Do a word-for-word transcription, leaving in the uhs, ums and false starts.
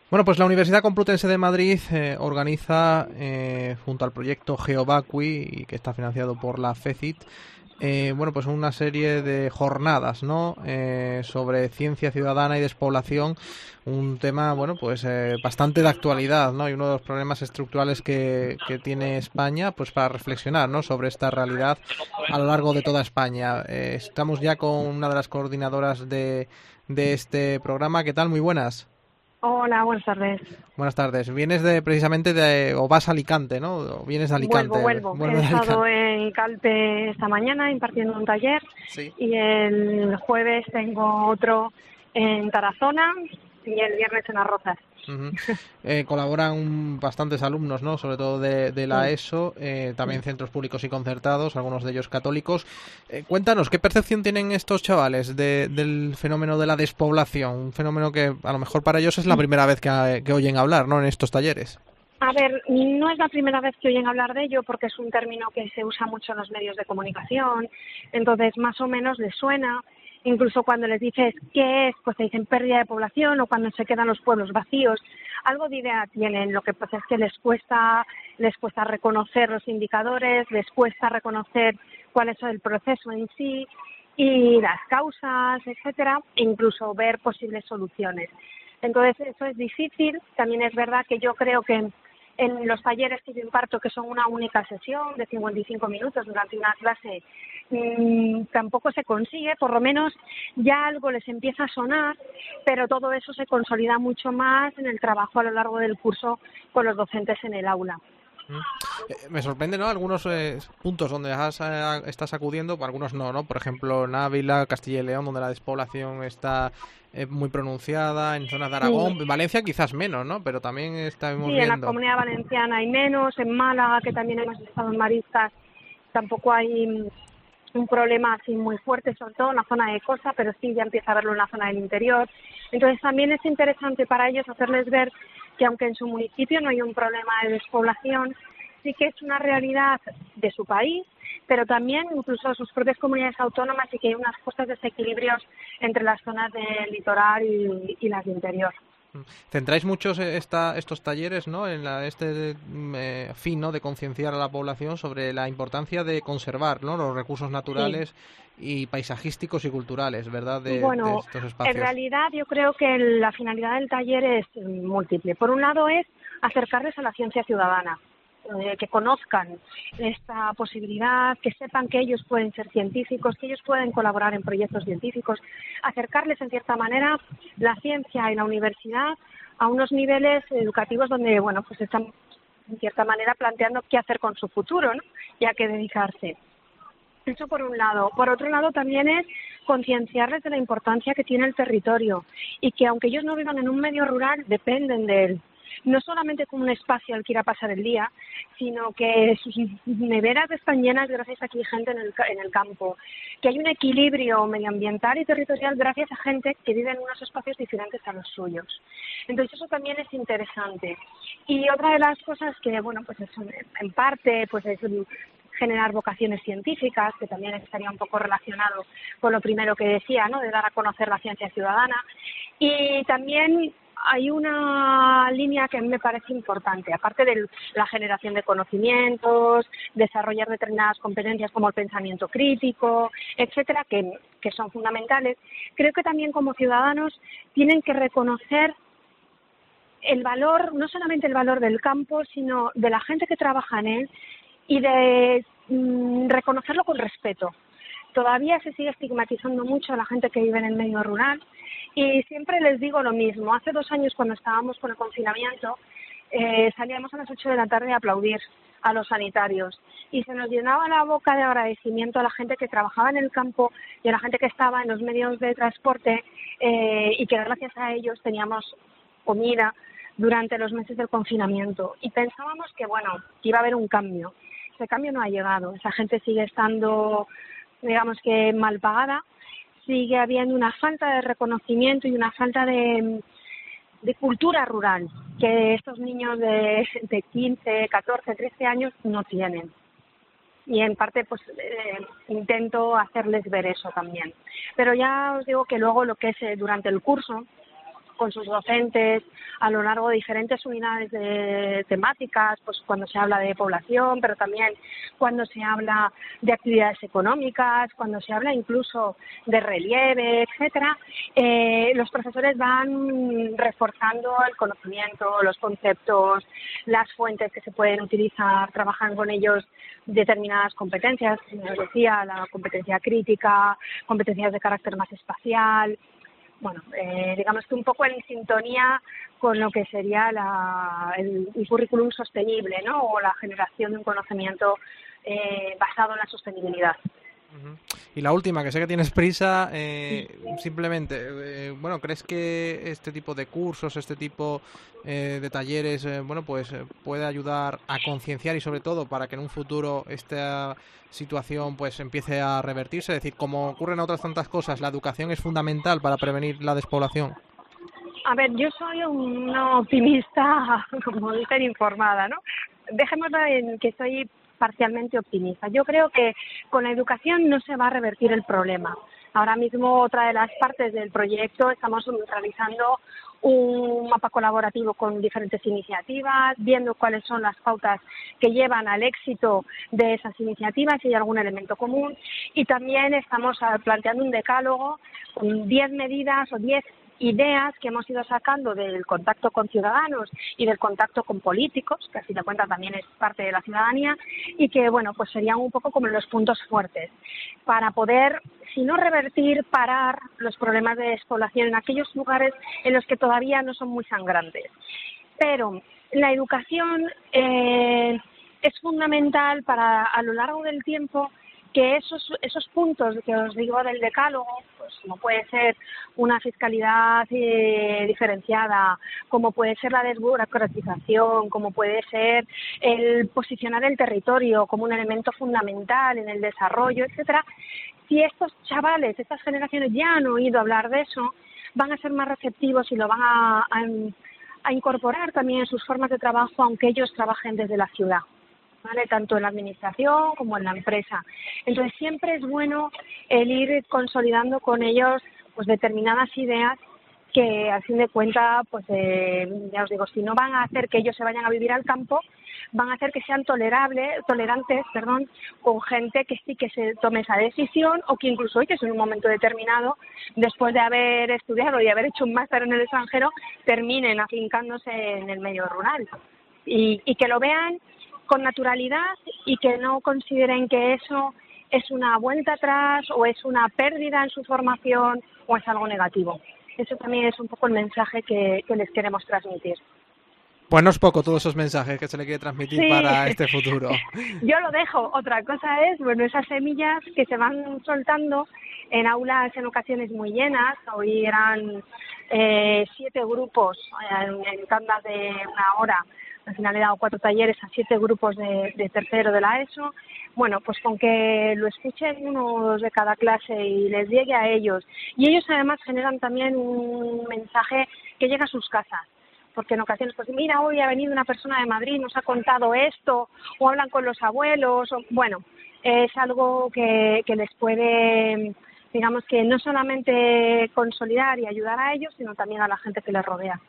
Bueno, pues la Universidad Complutense de Madrid eh, organiza, eh, junto al proyecto GeoVacui, y que está financiado por la FECIT, eh, bueno, pues una serie de jornadas, ¿no? Eh, sobre ciencia ciudadana y despoblación, un tema, bueno, pues eh, bastante de actualidad, ¿no? Y uno de los problemas estructurales que, que tiene España, pues para reflexionar, ¿no? Sobre esta realidad a lo largo de toda España. Eh, estamos ya con una de las coordinadoras de, de este programa. ¿Qué tal? Muy buenas. Hola, buenas tardes. Buenas tardes. Vienes de precisamente de, o vas a Alicante, ¿no? O vienes de Vuelvo, Alicante, vuelvo. He vuelves de estado Alicante. en Calpe esta mañana impartiendo un taller Sí. y el jueves tengo otro en Tarazona y el viernes en Arrozas. Uh-huh. Eh, colaboran un- bastantes alumnos, ¿no? Sobre todo de, de la Sí, ESO, eh, también sí. centros públicos y concertados, algunos de ellos católicos. Eh, cuéntanos, ¿qué percepción tienen estos chavales de- del fenómeno de la despoblación? Un fenómeno que a lo mejor para ellos es la primera vez que, que oyen hablar, ¿no? En estos talleres. A ver, no es la primera vez que oyen hablar de ello porque es un término que se usa mucho en los medios de comunicación, entonces más o menos les suena. Incluso cuando les dices qué es, pues te dicen pérdida de población, o cuando se quedan los pueblos vacíos. Algo de idea tienen, lo que pasa es que les cuesta, les cuesta reconocer los indicadores, les cuesta reconocer cuál es el proceso en sí y las causas, etcétera, e incluso ver posibles soluciones. Entonces eso es difícil. También es verdad que yo creo que en los talleres que yo imparto, que son una única sesión de cincuenta y cinco minutos durante una clase, mmm, tampoco se consigue, por lo menos ya algo les empieza a sonar, pero todo eso se consolida mucho más en el trabajo a lo largo del curso con los docentes en el aula. Mm. Eh, me sorprende, ¿no? Algunos eh, puntos donde has, eh, estás acudiendo, algunos no, ¿no? Por ejemplo, en Ávila, Castilla y León, donde la despoblación está eh, muy pronunciada, en zonas de Sí, Aragón, en Valencia quizás menos, ¿no? Pero también estamos sí, en la viendo. Comunidad Valenciana hay menos, en Málaga, que también hemos estado en Maristas, tampoco hay mm, un problema así muy fuerte, sobre todo en la zona de costa, pero sí ya empieza a verlo en la zona del interior. Entonces también es interesante para ellos hacerles ver que aunque en su municipio no hay un problema de despoblación, sí que es una realidad de su país, pero también incluso de sus propias comunidades autónomas, y que hay unas costas desequilibrios entre las zonas del litoral y, y las de interior. Mm. Centráis muchos eh, esta, estos talleres, ¿no? En la, este mm, eh, fin, ¿no? De concienciar a la población sobre la importancia de conservar, ¿no? Los recursos Sí. naturales y paisajísticos y culturales, ¿verdad? De, de Bueno, estos en espacios. realidad yo creo que la finalidad del taller es múltiple. Por un lado es acercarles a la ciencia ciudadana, eh, que conozcan esta posibilidad, que sepan que ellos pueden ser científicos, que ellos pueden colaborar en proyectos científicos, acercarles en cierta manera la ciencia y la universidad a unos niveles educativos donde, bueno, pues están en cierta manera planteando qué hacer con su futuro, ¿no? Y a qué dedicarse. Eso por un lado. Por otro lado también es concienciarles de la importancia que tiene el territorio, y que aunque ellos no vivan en un medio rural, dependen de él. No solamente como un espacio al que ir a pasar el día, sino que sus neveras están llenas gracias a que hay gente en el, en el campo, que hay un equilibrio medioambiental y territorial gracias a gente que vive en unos espacios diferentes a los suyos. Entonces eso también es interesante. Y otra de las cosas que, bueno, pues es, en parte, pues es generar vocaciones científicas, que también estaría un poco relacionado con lo primero que decía, ¿no? De dar a conocer la ciencia ciudadana. Y también hay una línea que a mí me parece importante, aparte de la generación de conocimientos, desarrollar determinadas competencias como el pensamiento crítico, etcétera, que, que son fundamentales. Creo que también como ciudadanos tienen que reconocer el valor, no solamente el valor del campo, sino de la gente que trabaja en él, y de mmm, reconocerlo con respeto. Todavía se sigue estigmatizando mucho a la gente que vive en el medio rural, y siempre les digo lo mismo. Hace dos años, cuando estábamos con el confinamiento, eh, salíamos a las ocho de la tarde a aplaudir a los sanitarios, y se nos llenaba la boca de agradecimiento a la gente que trabajaba en el campo y a la gente que estaba en los medios de transporte, eh, y que gracias a ellos teníamos comida durante los meses del confinamiento. Y pensábamos que, bueno, que iba a haber un cambio. Ese cambio no ha llegado. Esa gente sigue estando, digamos que, mal pagada. Sigue habiendo una falta de reconocimiento y una falta de, de cultura rural que estos niños de, de quince, catorce, trece años no tienen. Y en parte pues eh, intento hacerles ver eso también. Pero ya os digo que luego lo que es eh, durante el curso, con sus docentes a lo largo de diferentes unidades de temáticas, pues cuando se habla de población, pero también cuando se habla de actividades económicas, cuando se habla incluso de relieve, etcétera, eh, los profesores van reforzando el conocimiento, los conceptos, las fuentes que se pueden utilizar, trabajan con ellos determinadas competencias, como os decía, la competencia crítica, competencias de carácter más espacial. Bueno, eh, digamos que un poco en sintonía con lo que sería la, el, el currículum sostenible, ¿no? O la generación de un conocimiento eh, basado en la sostenibilidad. Uh-huh. Y la última, que sé que tienes prisa, eh, simplemente, eh, bueno, ¿crees que este tipo de cursos, este tipo eh, de talleres, eh, bueno, pues eh, puede ayudar a concienciar y sobre todo para que en un futuro esta situación pues empiece a revertirse? Es decir, como ocurren otras tantas cosas, la educación es fundamental para prevenir la despoblación. A ver, yo soy una optimista, como dicen, informada, ¿no? Dejémoslo en que soy parcialmente optimista. Yo creo que con la educación no se va a revertir el problema. Ahora mismo otra de las partes del proyecto estamos realizando un mapa colaborativo con diferentes iniciativas, viendo cuáles son las pautas que llevan al éxito de esas iniciativas, si hay algún elemento común, y también estamos planteando un decálogo con diez medidas o diez ideas que hemos ido sacando del contacto con ciudadanos y del contacto con políticos, que a fin de cuentas también es parte de la ciudadanía, y que, bueno, pues serían un poco como los puntos fuertes para poder, si no revertir, parar los problemas de despoblación en aquellos lugares en los que todavía no son muy sangrantes. Pero la educación eh, es fundamental para, a lo largo del tiempo, que esos esos puntos que os digo del decálogo, pues como puede ser una fiscalidad eh, diferenciada, como puede ser la desburocratización, como puede ser el posicionar el territorio como un elemento fundamental en el desarrollo, etcétera. Si estos chavales, estas generaciones ya han oído hablar de eso, van a ser más receptivos y lo van a, a, a incorporar también en sus formas de trabajo, aunque ellos trabajen desde la ciudad, ¿vale? Tanto en la administración como en la empresa. Entonces siempre es bueno el ir consolidando con ellos pues determinadas ideas que al fin de cuentas, pues eh, ya os digo, si no van a hacer que ellos se vayan a vivir al campo, van a hacer que sean tolerables, tolerantes, perdón, con gente que sí que se tome esa decisión o que incluso ellos en un momento determinado, después de haber estudiado y haber hecho un máster en el extranjero, terminen afincándose en el medio rural y, y que lo vean con naturalidad y que no consideren que eso es una vuelta atrás o es una pérdida en su formación o es algo negativo. Eso también es un poco el mensaje que, que les queremos transmitir. Pues no es poco todos esos mensajes que se le quiere transmitir, sí, para este futuro. Yo lo dejo. Otra cosa es, bueno, esas semillas que se van soltando en aulas en ocasiones muy llenas. Hoy eran eh, siete grupos en, en tandas de una hora. Al final he dado cuatro talleres a siete grupos de, de tercero de la ESO. Bueno, pues con que lo escuchen unos de cada clase y les llegue a ellos. Y ellos además generan también un mensaje que llega a sus casas. Porque en ocasiones, pues mira, hoy ha venido una persona de Madrid, nos ha contado esto, o hablan con los abuelos, o, bueno, es algo que, que les puede, digamos que no solamente consolidar y ayudar a ellos, sino también a la gente que les rodea.